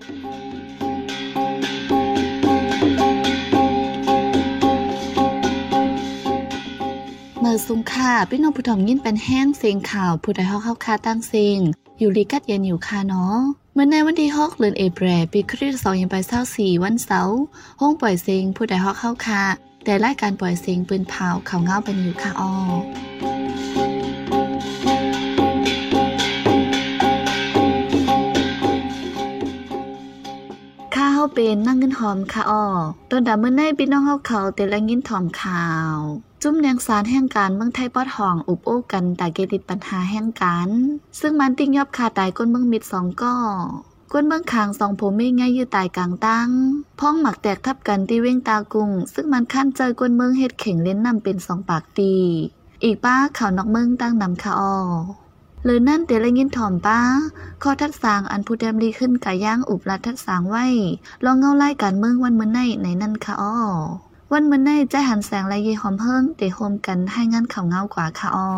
เมื่อสุงค่าพี่น้องผู้ถ่อมยินเป็นแห้งเสียงข่าวผู้ใดฮอกเข้าคาตั้งเสียงอยู่ลีกัดเย็นอยู่ค่ะเนาะเมื่อในวันที่6เดือนเอพริลปีคริสต์2524วันเสาร์ห้องปล่อยเสียงผู้ใดฮอกเข้าคาแต่รายการปล่อยเสียงปืนเผาเขาเงาเป็นอยู่ค่ะอ้อข้าวเป็นนั่งเงินหอมค่ะอ้อตอนดาเมื่อในพี่น้องเฮาเขาแต่ละยินถ่อมข่าวจุ่มแนงสารแห่งการเมืองไทยปอดห้องอุบโอ้กันตาเกติดปัญหาแห่งการซึ่งมันติ้งยอบคาตายก้นเมืองมิด2ก้อก้นเมืองคาง2ผมไม่ง่ายยืดตายกลางตั้งพ้องหมักแตกทับกันที่เว้งตากุงซึ่งมันขั้นเจอก้นเมืองเฮ็ดเข่งเล่นนำเป็น2ปากตีอีกป้าข่าวนอกเมืองตั้งนำค่ะอ้อเลยนั่นเตละยินถ่อมป้าข้อทัดสางอันผู้แดมลีขึ้นกะย่างอุบลัดทัดสางไว้ลองเงาไล่การเมืองวันมื้อในนั่นค่ะอ้อวันมื้อในใจหันแสงและยีหอมเฮิงเตโฮมกันให้งานข่าวเงากว่าค่ะอ้อ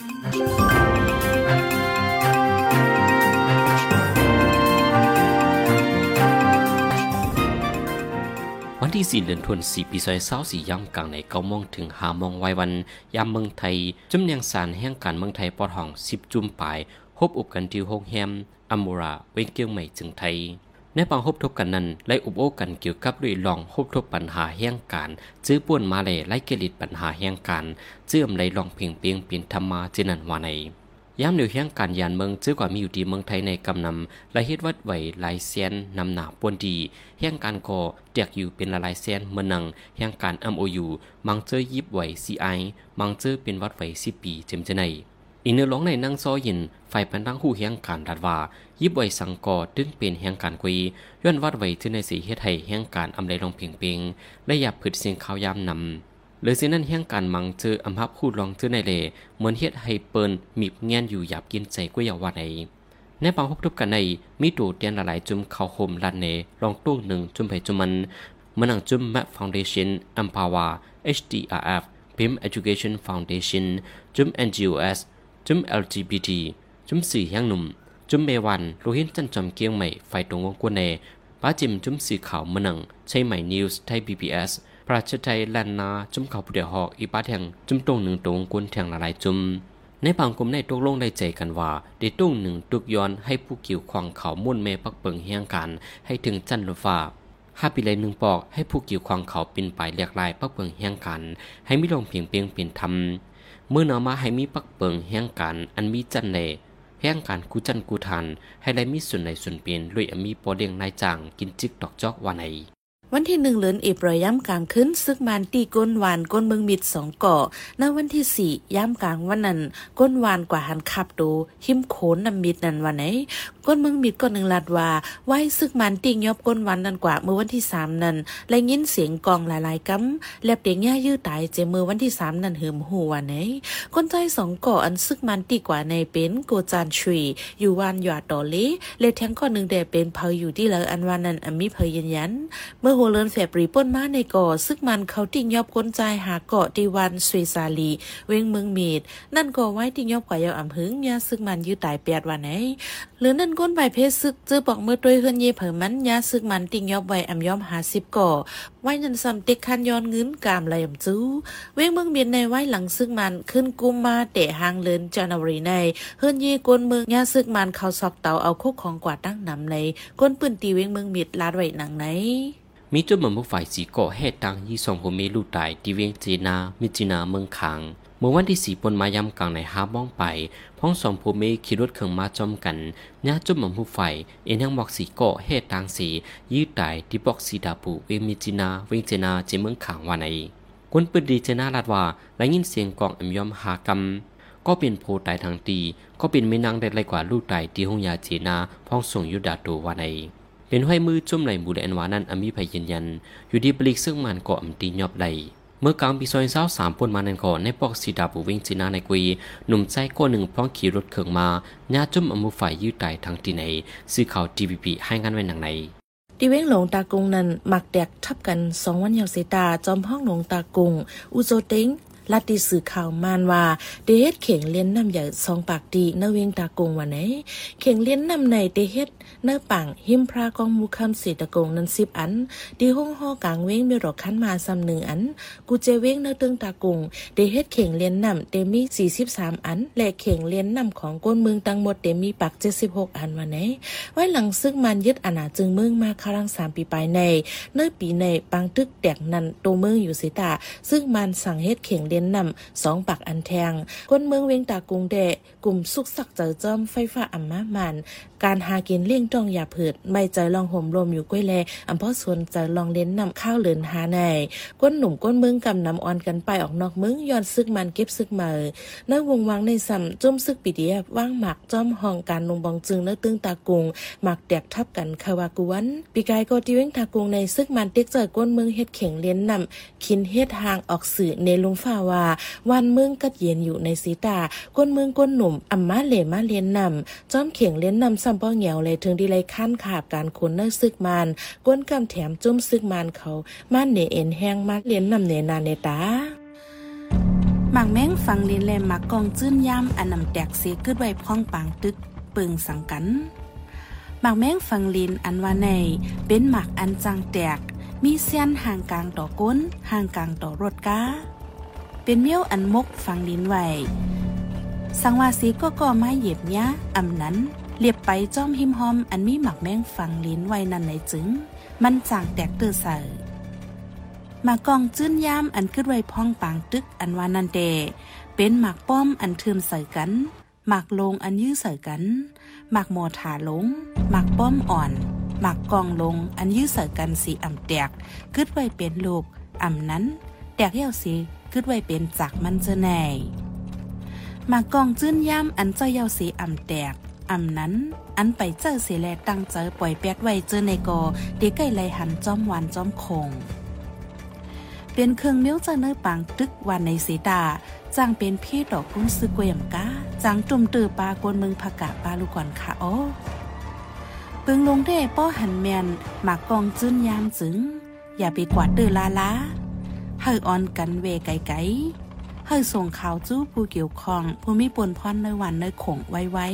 วันที่4เดือนธันวาคมปี2024ยามกลางใน9:00 นถึง 5:00 นวัยวันยามเมืองไทยจุ่มแนงสารแห่งการเมืองไทยปอดห้อง10จุ่มปลายพบอุบกันที่โรงแรมอัมมูราเวงเกียงใหม่จึงไทยในบางพบทบกันนั้นไล่อุบโอ้กันเกี่ยวกับเรื่องลองพบทบปัญหาแห่งการจื้อป่วนมาเลยไล่เกลิดปัญหาแห่งการเจื้อมไล่ลองเพียงเปลี่ยนธรรมาจินันวาในยามเดียวแห่งการยานเมืองจื้อกว่ามีอยู่ที่เมืองไทยในกำนำและเฮ็ดวัดไหวหลายแสนนำหนาป่วนดีแห่งการก่อแตกอยู่เป็นหลายแสนเมืองนังแห่งการ MOU มังเจอยิบไหว CI มังเจอเป็นวัดไหว10ปีเจมจะในอีเนื้อร้องในนั่งซ้อยินไฟปันตั้งหูแห่งการดัดว่ายิบไหวสังกอดึงเป็นแห่งการคุยย้อนวัดไหวที่ในสีเฮ็ดให้แห่งการอำไลลองเพียงเปงและหยับผึดเสียงข่าวยามนำเลยสินั่นแห่งการมังเจออำพับพูดลองเจอในเลเหมือนเฮ็ดให้เปิ้นมีบแง่นอยู่หยับกินใจกุ้ยว่าในบางพบทบกันในมีตูเตียนหลายจุ่มเข้าโฮมลัดเนลองตู้หนึ่งจุ่มไปจุ่มมันเมื่อนังจุ่มแมปฟาวเดชั่นอัมพาวา HDRF พิม Education Foundation จุ่ม NGOS จุ่ม LGBT จุ่ม4แห่งหนุ่มจุ่มเมวันโลหินจันจอมเกียงใหม่ไฟตรงวงกวนเนป้าจิมจุ่มสีขาวเมื่อนังใช้ใหม่นิวส์ไทย PBS พระราชไทยลันนาจุ่มข่าวผู้เดียวหอกอีป้าแทงจุ่มตรงหนึ่งตรงกวนแทงหลายจุ่มในบางกลุ่มในตกลงได้ใจกันว่าได้ตุ้งหนึ่งตุกย้อนให้ผู้เกี่ยวข้องเขามุ่นเมปักเปิงเฮียงกันให้ถึงจันทร์ฟ้า5 ปีเลยหนึ่งปอกให้ผู้เกี่ยวข้องเขาเป็นไปเรียกลายปักเปิงเฮียงกันให้มีลงเพียงเป็นธรรมเมื่อนำมาให้มีปักเปิงเฮียงกันอันมีจันทร์เลยแห่งการกูจันกูทันให้ได้มีส่วนในส่วนเปลี่ยนลุยมีปอเดียงนายจ่างกินจิกดอกจอกวาในวันที่1เดือนเอพริลย่ำกลางคืนซึกมันตีก้นวานก้นเมืองมิด2ก่อณวันที่4ย่ำกลางวันนั้นก้นวานกว่าหันขับดูหิมโขนนำมิดนั้นวันไหนก้นเมืองมิดก็1ลัดว่าไว้ซึกมันติงยอบก้นวันนั้นกว่าเมื่อวันที่3นั้นและยินเสียงกองหลายๆกำแลบเตียงย่ายื้อตายเจมือวันที่3นั้นหืมหัวไหนคนใจ2ก่ออันซึกมันตีกว่าในเป็นโกจานชุยอยู่วานหยาดตอเลและแทงก้อน1แต่เป็นเพยอยู่ที่เลยอันวันนั้นมีเพยยันเมื่อโหเลินแฝบรีป่นมาในก่อซึกมันเขาติ่งยอบก้นใจหาเกาะดีวันสวยซาลีเวงเมืองมีดนั่นก่อไว้ติ่งยอบกว่ายาวอ่ำหึงยาซึกมันยืดตาย8วันไหนหรือนั่นก้นใบเพชรซึกจื้อบอกเมื่อด้วยเฮือนเย่เผิมันยาซึกมันติ่งยอบไว้อ่ำยอม50ก่อไว้นันซ้ำติกคันย้อนเงินกามไหลอ่ำจู้เวงเมืองมีดในไว้หลังซึกมันขึ้นกุมมาเตะหางเลินจานวรีในเฮือนเย่ก้นเมืองยาซึกมันเขาซอกเตาเอาคุกของกว่าตั้งนำในก้นปืนตีเวงเมืองมีดลาดไว้หนังไหนมีจุดเหมือนพวกฝ่ายสีก่อแห่ตังยี่สองหัวเมลูตายที่เวียงเจนามิจินาเมืองขางเมื่อวันที่4ปนมายำกลางใน5 บ้องไปพ้อง2หัวเมขี่รถเครื่องมาจอมกันญาจุดเหมือนพวกฝ่ายเอ็นยังบอกสีก่อแห่ตังสียืดตายที่บอกสีดาปูเวียงมิจินาเวียงเจนาเจเมืองขางวันไหนคนปืนดีเจนาลาดว่าและยินเสียงกองยอมหากรรมก็เป็นโพตายทางตีก็เป็นไม่นางได้ไรกว่าลูกตายที่ห้องยาเจนาพ้องส่งยุดาโตวันไหนเป็นห้อยมือจุ่มไหลบูแดนวานั้นมีภัยยืนยันอยู่ที่ปลีกซึ่งมันเกาะตียอบไหลเมื่อกลางปี2023ปนมานันก่อนในปอกสีดาบูวิ่งจีนาในกุยหนุ่มใจก้นหนึ่งพ้องขี่รถเขื่องมาญาจุ่มมือฝ่ายยืดไตทางที่ไหนซื้อข่าว TVB ให้งานไว้หนังไหนตีเว้งหลงตากงนั้นมักแดกทับกัน2วันยาวเสตาจอมห้องหลงตากงอุโจติงลัดดิสื่อข่าวมานว่าเดเฮ็ดเข่งเลี้ยนน้ำใหญ่2ปากดีเนเวงตากงว่าไหนเข่งเลี้ยนน้ำในเดเฮ็ดเนปังหิมพรากองมูคำเศรษฐกงนั้น10อันดีห้องฮอกลางเว้งมีรอกคันมาซ้ำ1อันกูเจเว้งเนตึงตากงเดเฮ็ดเข่งเลี้ยนน้ำเดมี43อันและเข่งเลี้ยนน้ำของก้นเมืองทั้งหมดเดมีปัก76อันว่าไหนไว้หลังซึกมันยึดอาณาจึงเมืองมาครั้ง3ปีปลายในเนปีในปังตึกแดกนันโตเมืองอยู่สิตาซึ่งมันสั่งเฮ็ดเข่งเลี้ยนน้ำ2ปากอันแทงก้นเมืองเวงตากงเดะกลุ่มสุกสักเจอจอมไฟฟ้าอัมมามันการหากินเลี้ยงจ้องอย่าเผิดไม่ใจลองห่มลมอยู่ก้วยแลอำเภอสวนใจลองเล่นนำข้าวเหลือนหาในก้นหนุ่มก้นเมืองกำนำอ่อนกันไปออกนอกเมืองย้อนซึกมันเก็บซึกมาเนื้อวงวางในซ้ำจุ่มซึกปีเดียว่างหมักจ้อมห้องการลงบองจึงเนื้อตึงตากงหมักแดกทับกันคาวากวนปีกายก็ที่เว้งตากงในซึกมันเต็กเจอก้นเมืองเฮ็ดเข่งเลี้ยนนำคินเฮ็ดหางออกสื่อในลุงฟ้าว่าวันเมืองกัดเย็นอยู่ในสีตาก้นเมืองก้นหนุ่มอัมมาเหลมาเลี้ยนนำจ้อมเข่งเลี้ยนนำซ้ำป้อเหงียวเลยถึงดีเลยขั้นขาบการขนเนื้อซึกมันก้นกำแถมจุ่มซึกมันเขาม่านเนเอ็นแห้งมากเลี้ยนนำเนนาเนตาหมักแม้งฟังเลียนแลมหมักกองจื้นย่ำอันนำแตกเสกึดไว้พ้องปางตึกเปิงสังกันหมักแม้งฟังลินอันว่าในเป็นหมักอันจังแตกมีเส้นห่างกลางต่อก้นห่างกลางต่อรถก้าเป็นเมี่ยวอันมกฟังลินไว้สังวาสีก็ไม้เหยียบเนี้ยอำนั้นเรียบไปจ้อมหิมหอมอันมีหมักแม้งฟังลินไว้นั่นไหนจึงมันจางแตกเตอใส่หมากกองจื้นย่ำอันขึ้นไว้พ้องปางตึกอันวานันเดเป็นหมากป้อมอันเทิมใส่กันหมากลงอันยื้อใส่กันหมากหมอถาลงหมากป้อมอ่อนหมากกองลงอันยื้อใส่กันสีอ่ำแตกขึ้นไว้เป็นลูกอ่ำนั้นแตกเหี้ยวสีขึ้นไว้เป็นจักมันเจอแน่หมากกองจื้นย่ำอันเจ้าเหี้ยวสีอ่ำแตกอำนั้นอันไปเจอเสียแลตั้งใจปล่อยแป๊ดไว้เจอในกอเด็กไก่ไหลหันจ้อมหวานจ้อมคงเป็นเครื่องเมี้ยวเจอเนื้อปังตึกวันในสีตาจางเป็นพี่ดอกกุ้งซึกเกวียมก้าจางจุ่มตือปลากวนเมืองผักกะปลาลูกก่อนค่ะอ๋อเปิงลงได้ป้อหันแมนหมากกองจื้นยามจึงอย่าไปกวาดตือลาเฮอออนกันเวไกเฮอส่งข่าวจู้ผู้เกี่ยวข้องผู้มีปนพรในวันในขงไว้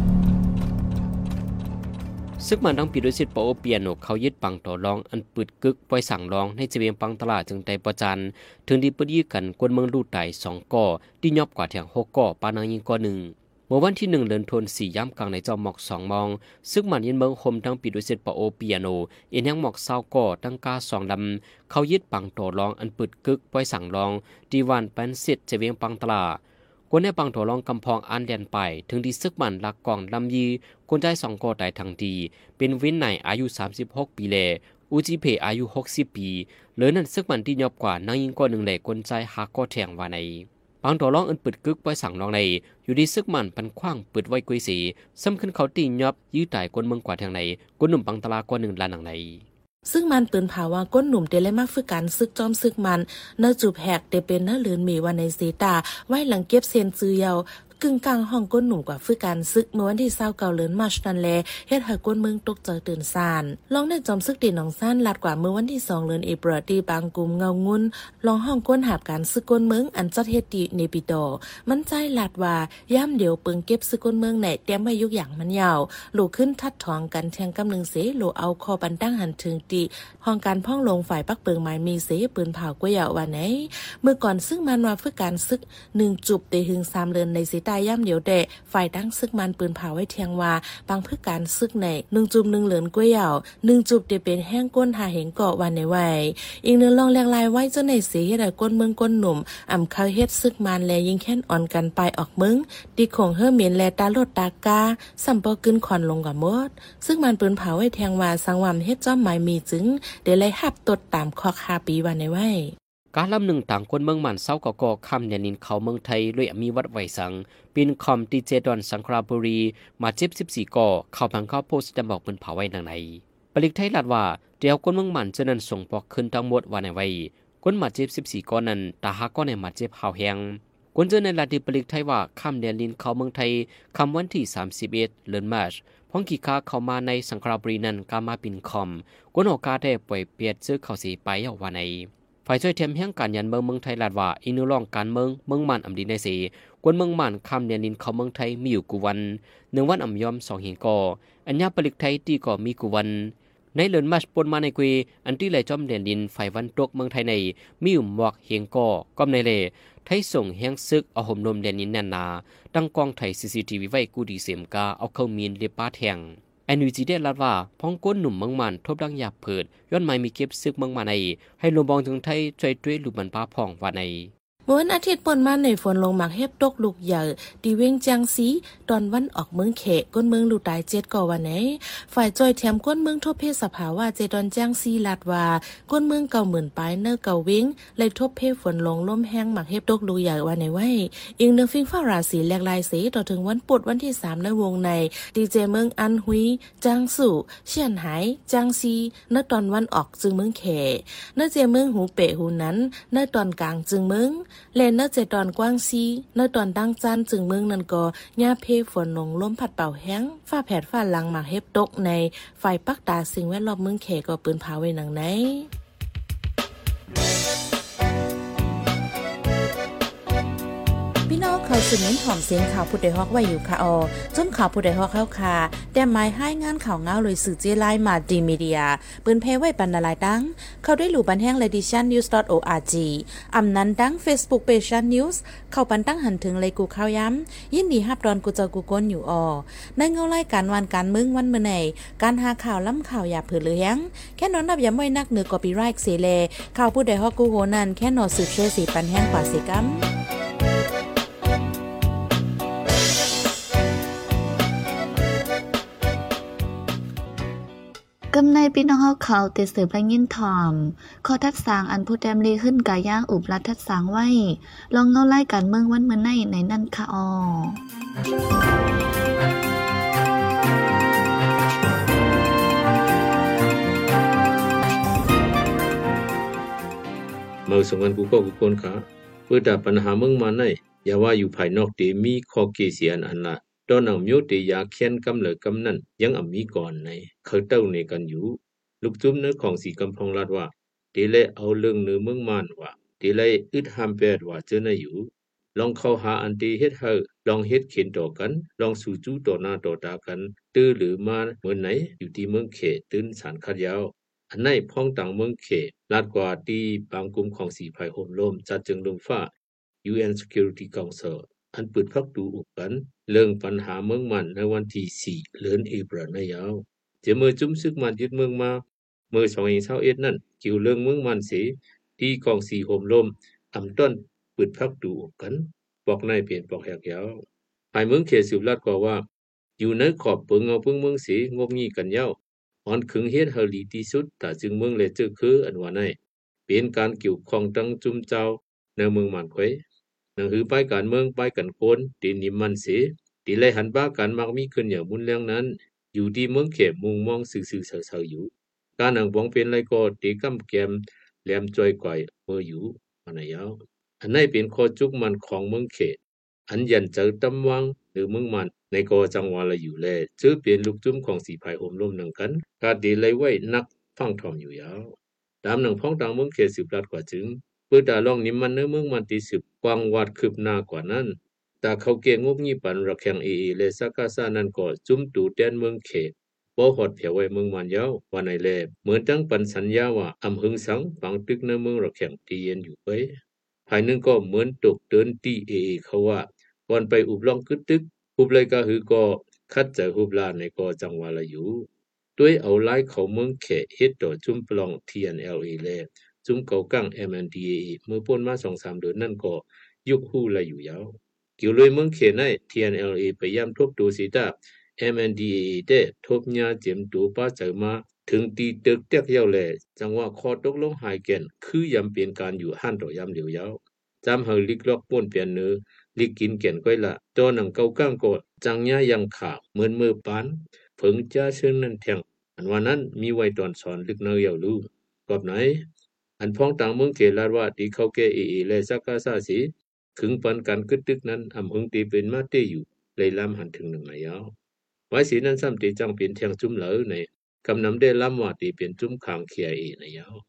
ซึกมันต้องปิดด้วยสิทธิ์ปอเปียโนเขายึดปังต่อรองอันปืดกึกปล่อยสั่งรองในเจเวียงปังตลาดจึงได้ประจันถึงดีปดยี่กันกวนเมืองลู่ไต่2ก่อที่ยอบกว่าแถง6ก่อปานางยิงก่อ1เมื่อวันที่1เดือนธันวาคม4ย่ำกลางในจอมหมอก2มองซึกมันยินเมืองคมทั้งปิดด้วยสิทธิ์ปอเปียโนเอ็นแห่งหมอก20ก่อตั้งกา2ลำเขายึดปังต่อรองอันปืดกึกปล่อยสั่งรองดีวันปันสิทธิ์เจเวียงปังตลาดกวนในปังถั่วลองกำพองอันเดียนไปถึงดีซึกมันลักกองลำยีคนใจ2ก่อตายทังดีเป็นวินไหนอายุ36ปีแลอูจิเพอายุ60ปีเหลือนั่นซึกมันที่ยอบกว่านางยิงก่อ1แหลคนใจหาก่อแทงว่าในปังถั่วลองอันปึดกึกไว้สั่งรองในอยู่ดีซึกมันปันขว้างปึดไว้กุยสีซ้ำขึ้นเขาตียอบยื้อตายคนเมืองกว่าทางไหนคนหนุ่มปังตลาก่อ1ล้านหนังในซึ่งมันเปินภาวะก้นหนุ่มเดลัยมากฝึกการซึกจอมซึกมันเนื้อจูบแหกเดเป็นเนื้อเลือนมีวันในสีตาไว้หลังเก็บเซนซื้อเยากึ่งกลางห้องก้นหนุ่มกว่าฝึกการซึกเมื่อวันที่29เดือนมาร์ชนั่นแลเฮ็ดให้ก้นเมืองตกใจตื่นซ่านลองได้จอมซึกตีหนองซ่านลัดกว่าเมื่อวันที่2เดือนเอพฤลที่บางกุมเงางุ่นลองห้องก้นหาบการซึกก้นเมืองอันจัดเฮ็ดที่เนปิโดมันใจลัดว่าย่ำเดียวเปิงเก็บซึกก้นเมืองไหนเตรียมไว้ยุกอย่างมันยาวโลขึ้นทัดทองกันแทงกำนึงเสโลเอาคอบันตั้งหันถึงตีห้องการพ่องลงฝ่ายปักเปิงไม้มีเสปืนเผากวยาวว่าไหนเมื่อก่อนซึ่งมันว่าฝึกการซึก1จุบได้ถึง3เดือนในสีตาย่ำเดียวได้ฝ่ายตั้งซึกมันปืนเผาไว้เทียงว่าบางเพื่อการซึกใน1จุบ1เหลือนกล้วยเหย่า1จุบได้เป็นแห้งก้นหาเหงเกาะวันในไว้อีกนึงลองแรงลายไว้เจ้าในเสียได้ก้นเมืองก้นหนุ่มอ่ำเขาเฮ็ดซึกมันแลยิงแค้นอ่อนกันไปออกเมืองดีของเฮอเมียนแลตาโลดตากาสัมปอขึ้นขอนลงกับมดซึ่งมันปืนเผาไว้แทงว่าสังวามเฮ็ดจ้อมหมายมีจึงเดี๋ยวเลยหับตดตามคอก5ปีวันในไว้การลำหนึ่งต่างคนเมืองมันเศร้าก่อคำเนี่ยนินเขาเมืองไทยเลยมีวัดไหวสังปินคอมดีเจดอนสังคราบุรีมาเจ็บ14ก่อเข้าพังเข้าโพสต์จะบอกเป็นเผาไว้ดังไหนปลิกไทยลัดว่าเดี๋ยวคนเมืองมันจะนั้นส่งปอกขึ้นทั้งหมดวันในไว้คนมาเจ็บ14ก่อนั้นตาหาก้อนในมาเจ็บเผาแหงคนเจอในลาดิปลิกไทยว่าคำเนี่ยนินเขาเมืองไทยคำวันที่31เดือนมาร์ชพ้องกีคาเข้ามาในสังคราบุรีนั้นกามาปินคอมคนออกาได้ปล่อยเปียดซื้อเขาสีไปเอาวันในฝ่ายช่วยเทียมแห่งการยันเมืองไทยลาดว่าอินุลองการเมืองมันอำดีในสีกวนเมืองมันคำเนียนินเขาเมืองไทยมีอยู่กูวัน1 วันอำยอม2 หิงก่ออัญญาปลิกไทยตีก่อมีกูวันในเลือนมาสปนมาในกุยอันที่ไหลจอมเดียนดินฝ่ายวันตกเมืองไทยในมีอยู่หมวกเฮียงก่อก้อมในเลไทยส่งแห่งซึกเอาห่มนมเดียนนินแน่นนาดังกองไทย CCTV ไว้กูดีเสียมกาเอาเข้ามีนเลป้าแทงNUG ได้รับว่าพ้องก้นหนุ่มเมืองมันทบดังหยาบเผิดย้อนไม่มีเก็บซึกเมืองมันในให้ลมบองถึงไทยช่วยด้วยลูกมันป้าพ่องว่าในวันอาทิตย์ปนมาในฝนลงหมักเฮ็บตกลูกใหญ่ดีเวงจังซีตอนวันออกเมืองเขก้นเมืองลูกตาย7ก่อวันไหนฝ่ายจอยแถมก้นเมืองทบเพศสภาวะเจดอนจังซีลาดว่าก้นเมือง90,000ปลายเนอเก่าเวงเลยทบเพศฝนลงล่มแห้งหมักเฮ็บตกลูกใหญ่วันไหนไว้อีกหนึ่งฟิงฟ้าราศีแหลกลายสีต่อถึงวันปุดวันที่3ในวงในดีเจเมืองอันฮุยจางสู่เชียนหายจางซีเนตอนวันออกจึงเมืองเขเนเจเมืองหูเปะหูนั้นเนตอนกลางจึงเมืองเลนเนเจตอนกว้างซีเนตอนตั้งจันจึงเมืองนั่นก็หญ้าเพฝนลงล้มพัดเป่าแห้งฟ้าแผดฟ้าหลังหมากเฮ็บตกในไฟปักตาสิ่งแวดล้อมเมืองเขก็ปืนพาไว้หนังไหนพี่น้องเขาสืบเน้นหอมเสียงข่าวผู้ใดฮอกไว้อยู่ค่ะจนข่าวผู้ใดฮอกเข้าค่ะแต่หมายให้งานข่าวเงาเลยสื่อเจไลมาดีมีเดียปืนเพไว้ปันนาลายดังเขาได้หลู่บันแห้ง leditionnews.org อำนั้นดัง Facebook page news เข้าปันตั้งหันถึงเลยกูข่าวย้ำยินดีฮับดอนกูเจ้ากูก้นอยู่ในเงาไล่การวันการมึงวันเมื่อไหนการหาข่าวล้ำข่าวอย่าเผือเลี้ยงแค่นอนนับย้ำไว้นักเหนือกอปีไรค์เสเลข่าวผู้ใดฮอกกูโหนั่นแค่นอสืบเชสีปันแห้งกว่าเสกัมกำในพี่น้องเขาเตเสือพระยินทอมขอทัดสางอันผู้แดมลีขึ้นกาย่างอุบรัดทัดสางไว้ลองเงาไล่กันเมืองวันเมื่อในนั่นค่ะเมื่อสงกันกูก็กูคนขาเพื่อดับปัญหาเมืองมาในอย่าว่าอยู่ภายนอกเตมีข้อเกเสียอันละตอนเอาโยเตยาเขียนกำเหลือกำนั้นยังอ่ำมีก่อนในเขาเต้าในกันอยู่ลูกจุ้มเนื้อของสีกำพองลาดว่าเตเลเอาเรื่องเนื้อเมืองมันว่าเตเลอึดหามแปดว่าเจอในอยู่ลองเข้าหาอันตีเฮ็ดเฮาลองเฮ็ดเข็นต่อกันลองสู่จู้ต่อหน้าต่อตากันตื้อหรือมาเมื่อไหนอยู่ที่เมืองเขตื้นสารคัดยาวอันไหนพ้องต่างเมืองเขลาดกว่าที่บางกลุ่มของสีภัยโหมล่มจัดจึงลงฟ้า UN Security Council อันเปิดพักดูอุกันเรื่องปัญหาเมืองมันในวันที่4เดือนเอพริลนี้ยาวจะเมื่อจุ้มซึกมันยึดเมืองมาเมื่อ2021นั่นเกี่ยวเรื่องเมืองมันสิที่กองสีโหมล่มอำต้นเปิดพักดูอุกันบอกในเปลี่ยนบอกแหกยาวภายเมืองเขตสืบลัดกว่าอยู่ในขอบเปิงเอาเพิ่งเมืองสีงบงี้กันยาวอ่อนขึงเฮ็ดเฮาลีที่สุดแต่จึงเมืองเลยเจอคืออันว่าในเป็นการเกี่ยวข้องตั้งจุ่มเจ้าในเมืองมันควยหนังหือไปการเมืองไปกันโคนตีนิมมันเสียตีเลยหันบ้ากันมักมีขึ้นอย่างมุนแรงนั้นอยู่ที่เมืองเขมมุงมองสื่อๆเสาๆอยู่การหนังบองเป็นไรก็ตีกำแกมแหลมจอยก่อยเมื่ออยู่มันยาวอันนี้เป็นข้อจุกมันของเมืองเขอันยันเจอตำวังหรือเมืองมันในกอจังหวะละอยู่แลจื้อเปลี่ยนลูกจุ้มของสีภายโหมร่มหนังกันกาดีเลยไว้นักฟังทอมอยู่ยาวตามหนังพ้องต่างเมืองเขสืบรัดกว่าจึงเพื่อตาลองนิมมันเนื้อเมืองมันตีสืบกวางวัดคืบหน้ากว่านั้นแต่เขาเกงงบงี้ปันระแข่งและสักกาซานั้นก็จุ้มตูแดนเมืองเขบ่ฮอดเพียวไว้เมืองมันยาวว่าในแลเหมือนตั้งปันสัญญาว่าอำหึงสังฝังตึกในเมืองระแข่งตีเย็นอยู่ไปภายนึงก็เหมือนตกเดินตีเขาว่าก่อนไปอุบลองกึดตึกอุบเลยก็หือก็คัดใจอุบลาในก็จังหวะละอยู่ด้วยเอาไล่เขาเมืองเขเฮ็ดต่อจุ้มปลอง TNLA แลจุ้มเก่ากั้ง MNDAA เมื่อพ้นมา 2-3 เดือนนั่นก็ยุคหู้ละอยู่ยาวเกี่ยวเลยเมืองเขใน TNLA พยายามทบตัวสิตา MNDAA ได้ทบญาเจียมตัวป้าเจอมาถึงตีตึกเตียกเย้าแลจังว่าข้อตกลงหายแก่นคือยำเป็นการอยู่หั่นต่อยำเหลียวยาวจำเฮาลิกลอกป่นเปลี่ยนเนื้อลิกกินแก่นก้อยละจอหนังเก่าก้างก็จังญายังขาเหมือนมือปานเผิงจ้าเชิงนั่นแทงอันว่านั้นมีไว้ตอนสอนลึกเนื้อเยารู้กอบไหนอันพ้องต่างเมืองเขลาดว่าที่เขาแก่และสักกาซาสีขึงปันกันกึดตึกนั้นอำหึงตีเป็นมาเตอยู่เลยล้ำหันถึงหนึ่งนายาวไว้สีนั้นซ้ำตีจังเป็นเทียงจุ้มเหลอในกำนำได้ล้ำว่าตีเป็นจุ้มขางเคียนายาว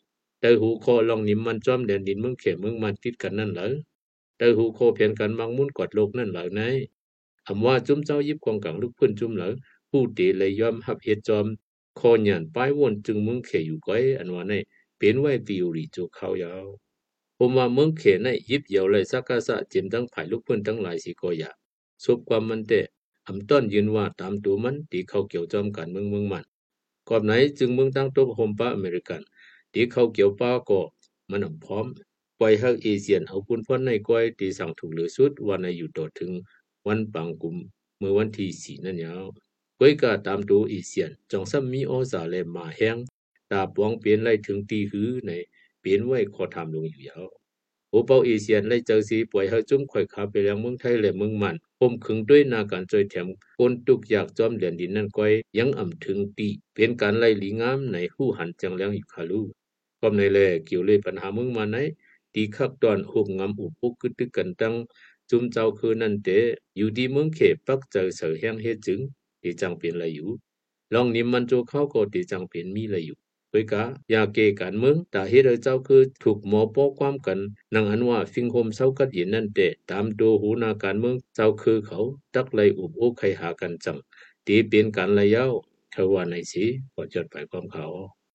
แต่หูคอลองนิมมันจ้อมแดนดินเมืองเขเมืองมันติดกันนั่นเหรอแต่หูคอเพียนกันมังมุนกอดโลกนั่นเหรอไหนคำว่าจุ้มเจ้ายิบกองกลางลูกพื้นจุ้มเหรอผู้ตีเลยยอมหับเฮ็ดจอมคอหยันป้ายวนจึงเมืองเขอยู่ก้อยอันว่าในเป็นไว้ติวรีจูเขายาวผมว่าเมืองเขในยิบเหี่ยวเลยสักกะสะจิมทั้งภายลูกพื้นทั้งหลายสิก็อยากซบความมันแต่อำต้นยืนว่าตามตัวมันตีเขาเกี่ยวจอมกันเมืองมันกอบไหนจึงเมืองตั้งตัวโฮมป้าอเมริกันตีเขาเกี่ยวป้าก็มันพร้อมปล่อยให้เอเชียนเอาปุ้นพ้นในก้อยตีสั่งถูกเหลือสุดวันในอยู่ต่อถึงวันปังกุมเมื่อวันที่4นั่นยาวก้อยก็ตามตัวเอเชียนจองซ้ำมีโอซาเลมมาแห้งตาปวงเปลี่ยนไล่ถึงตีหือในเปลี่ยนไว้ขอทำลงอยู่ยาวโอเปาเอเชียนไล่เจ้าสีปล่อยให้จุ่มข่อยขาไปยังเมืองไทยและเมืองมันพมขึงด้วยนาการจอยแถมคนตุกอยากจอมเหรียญดินนั่นก้อยยังอ่ำถึงตีเป็นการไล่หลีงามในหู้หันจังแรงอยู่คาลูก็ในแลเกี่ยวเลยปัญหาเมืองมันไหนตีคักตอนหุบงำอุบปุกกึดตึกกันตั้งจุ่มเจ้าคือนั่นเตอยู่ที่เมืองเขปักเจอเสือแห้งเฮ็ดจึงตีจังเปลี่ยนอะไรอยู่ลองนิมมันโจเข้าก็ตีจังเปลี่ยนมีอะไรอยู่เวยกะอยากเกกันเมืองแต่เฮ็ดเจ้าคือถูกหมอปอความกันนังอันว่าฟิงโฮมเซากัดเห็นนั่นเตตามตัวหูนาการเมืองเจ้าคือเขาตักไลอุบโอใครหากันจังตีเปลี่ยนกันระยะเทว่าในสิก็จดไปความเขา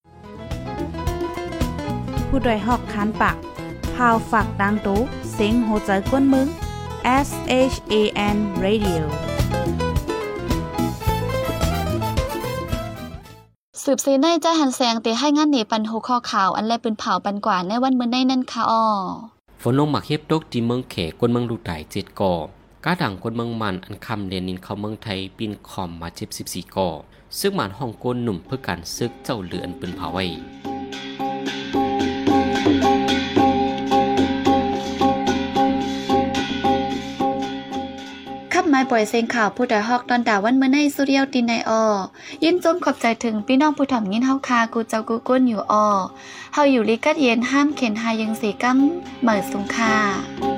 ผู้ดยหอกคันปากพาวฝากดังตู้เสียงโหใจกวนมึง SHAN Radio สืบเสในใจหันแสงเตให้งานเหนปันหัวข้อข่าวอันแลเป็นเผาปันกว่าในวันมื้อในนั่นค่ะอ้อฝนลงมาเฮ็บตกที่เมืองเขกวนเมืองลูกไต่7ก่อกาดังคนเมืองมันอันคำเรียนนินเข้าเมืองไทยปีนคอมมา14ก่อซึ่งหมานฮ่องกงหนุ่มเพื่อการซึกเจ้าเรืออันปืนเผาไว้ขับไม้ปล่อยเสียงข่าวผู้ใดฮอกตอนดาวันมื้อในสุเรียวตินในอ้อยินจมขอบใจถึงพี่น้องผู้ถ่อมยินเฮาคากูเจ้ากูก้นอยู่อ้อเฮาอยู่ลิกัดเย็นห้ามเข็นหายังสีกัมเหมิดสุงค่า